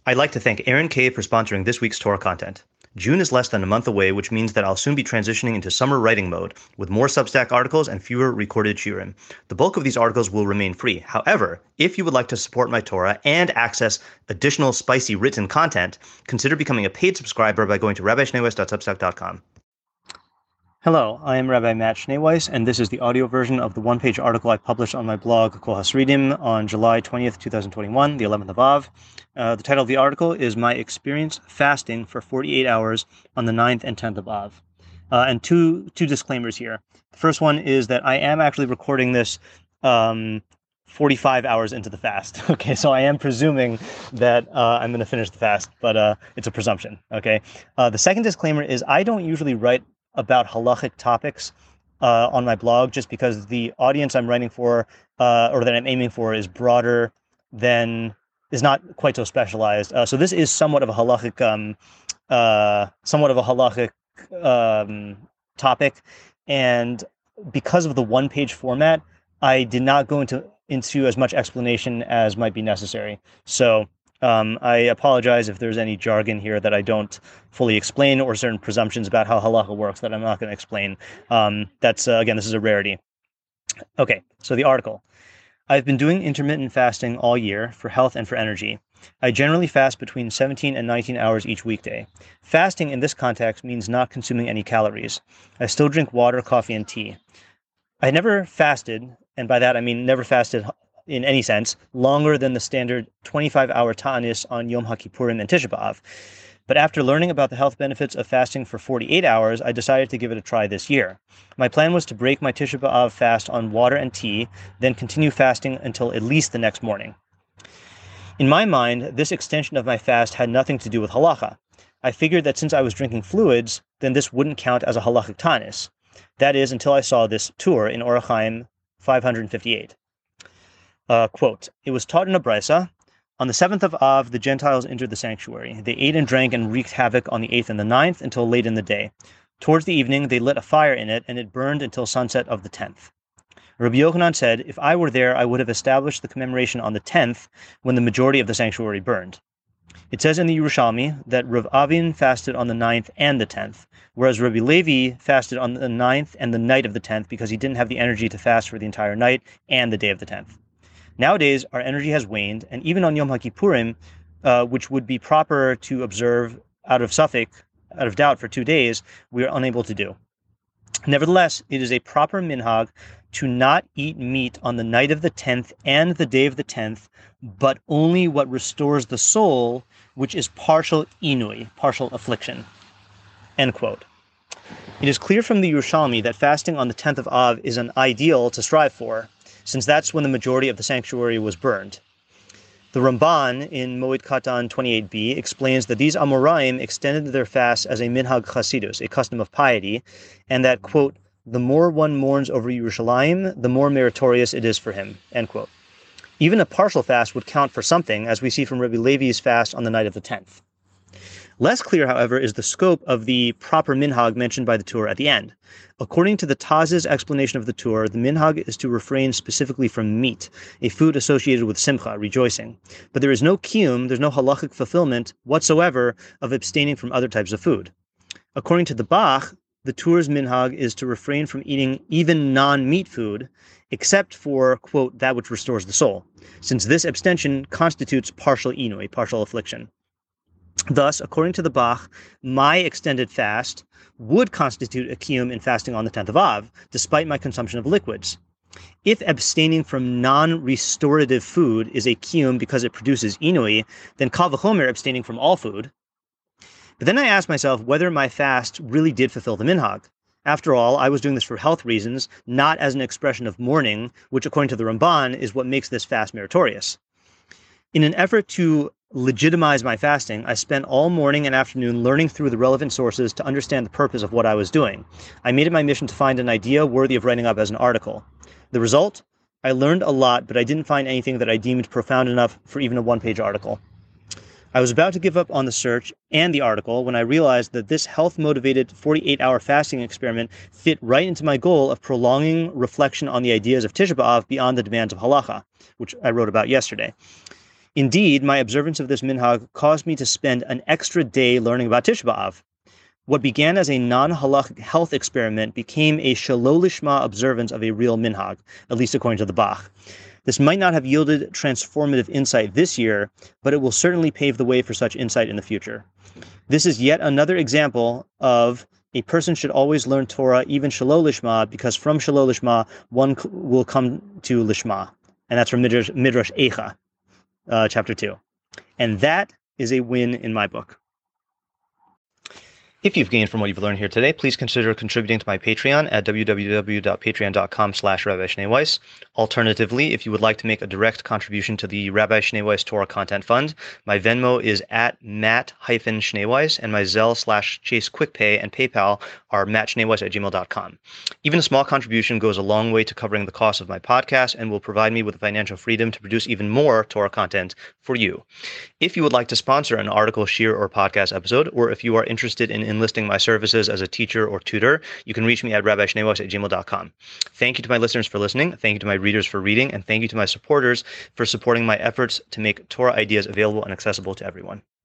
I'd like to thank Aaron K. for sponsoring this week's Torah content. June is less than a month away, which means that I'll soon be transitioning into summer writing mode, with more Substack articles and fewer recorded shiurim. The bulk of these articles will remain free. However, if you would like to support my Torah and access additional spicy written content, consider becoming a paid subscriber by going to rabbischneeweiss.substack.com. Hello, I am Rabbi Matt Schneeweiss, and this is the audio version of the one-page article I published on my blog, Kol Hasridim, on July 20th, 2021, the 11th of Av. The title of the article is My Experience Fasting for 48 Hours on the 9th and 10th of Av. And two disclaimers here. The first one is that I am actually recording this 45 hours into the fast. Okay, so I am presuming that I'm going to finish the fast, but it's a presumption. Okay. The second disclaimer is I don't usually write about halachic topics on my blog, just because the audience I'm writing for, or that I'm aiming for, is broader than, is not quite so specialized. So this is somewhat of a halachic, topic, and because of the one-page format, I did not go into as much explanation as might be necessary. So I apologize if there's any jargon here that I don't fully explain, or certain presumptions about how halacha works that I'm not going to explain. That's again, this is a rarity. Okay, so the article. I've been doing intermittent fasting all year for health and for energy. I generally fast between 17 and 19 hours each weekday. Fasting in this context means not consuming any calories. I still drink water, coffee, and tea. I never fasted, and by that I mean never fasted in any sense, longer than the standard 25-hour ta'anis on Yom HaKippurim and Tisha B'Av. But after learning about the health benefits of fasting for 48 hours, I decided to give it a try this year. My plan was to break my Tisha B'Av fast on water and tea, then continue fasting until at least the next morning. In my mind, this extension of my fast had nothing to do with halacha. I figured that since I was drinking fluids, then this wouldn't count as a halachic ta'anis. That is, until I saw this tour in Orach Chaim 558. Quote, it was taught in a brisa, on the 7th of Av, the Gentiles entered the sanctuary. They ate and drank and wreaked havoc on the 8th and the 9th until late in the day. Towards the evening, they lit a fire in it, and it burned until sunset of the 10th. Rabbi Yochanan said, if I were there, I would have established the commemoration on the 10th, when the majority of the sanctuary burned. It says in the Yerushalmi that Rav Avin fasted on the 9th and the 10th, whereas Rabbi Levi fasted on the 9th and the night of the 10th because he didn't have the energy to fast for the entire night and the day of the 10th. Nowadays, our energy has waned, and even on Yom HaKippurim, which would be proper to observe out of doubt for 2 days, we are unable to do. Nevertheless, it is a proper minhag to not eat meat on the night of the 10th and the day of the 10th, but only what restores the soul, which is partial inui, partial affliction. End quote. It is clear from the Yerushalmi that fasting on the 10th of Av is an ideal to strive for, since that's when the majority of the sanctuary was burned. The Ramban in Moed Katan 28b explains that these Amoraim extended their fast as a minhag chasidus, a custom of piety, and that, quote, the more one mourns over Yerushalayim, the more meritorious it is for him, end quote. Even a partial fast would count for something, as we see from Rabbi Levi's fast on the night of the 10th. Less clear, however, is the scope of the proper minhag mentioned by the Tur at the end. According to the Taz's explanation of the Tur, the minhag is to refrain specifically from meat, a food associated with simcha, rejoicing. But there is no kiyum, there's no halachic fulfillment whatsoever of abstaining from other types of food. According to the Bach, the Tur's minhag is to refrain from eating even non-meat food, except for, quote, that which restores the soul, since this abstention constitutes partial inui, partial affliction. Thus, according to the Bach, my extended fast would constitute a kiyum in fasting on the 10th of Av, despite my consumption of liquids. If abstaining from non-restorative food is a kiyum because it produces inui, then kal v'chomer abstaining from all food. But then I asked myself whether my fast really did fulfill the minhag. After all, I was doing this for health reasons, not as an expression of mourning, which according to the Ramban is what makes this fast meritorious. In an effort to legitimize my fasting, I spent all morning and afternoon learning through the relevant sources to understand the purpose of what I was doing. I made it my mission to find an idea worthy of writing up as an article. The result? I learned a lot, but I didn't find anything that I deemed profound enough for even a one-page article. I was about to give up on the search and the article when I realized that this health-motivated 48-hour fasting experiment fit right into my goal of prolonging reflection on the ideas of Tisha B'Av beyond the demands of halacha, which I wrote about yesterday. Indeed, my observance of this minhag caused me to spend an extra day learning about Tisha B'Av. What began as a non-halachic health experiment became a shalol lishma observance of a real minhag, at least according to the Bach. This might not have yielded transformative insight this year, but it will certainly pave the way for such insight in the future. This is yet another example of a person should always learn Torah, even shalol lishma, because from shalol lishma, one will come to lishma. And that's from Midrash Eicha, chapter 2. And that is a win in my book. If you've gained from what you've learned here today, please consider contributing to my Patreon at www.patreon.com/Rabbi Shnei Weiss. Alternatively, if you would like to make a direct contribution to the Rabbi Shnei Weiss Torah Content Fund, my Venmo is at Matt-Shnei Weiss, and my Zelle/Chase QuickPay and PayPal are mattschneiweiss@gmail.com. Even a small contribution goes a long way to covering the cost of my podcast and will provide me with the financial freedom to produce even more Torah content for you. If you would like to sponsor an article, shiur, or podcast episode, or if you are interested in enlisting my services as a teacher or tutor, you can reach me at rabbishneiweiss@gmail.com. Thank you to my listeners for listening. Thank you to my readers for reading. And thank you to my supporters for supporting my efforts to make Torah ideas available and accessible to everyone.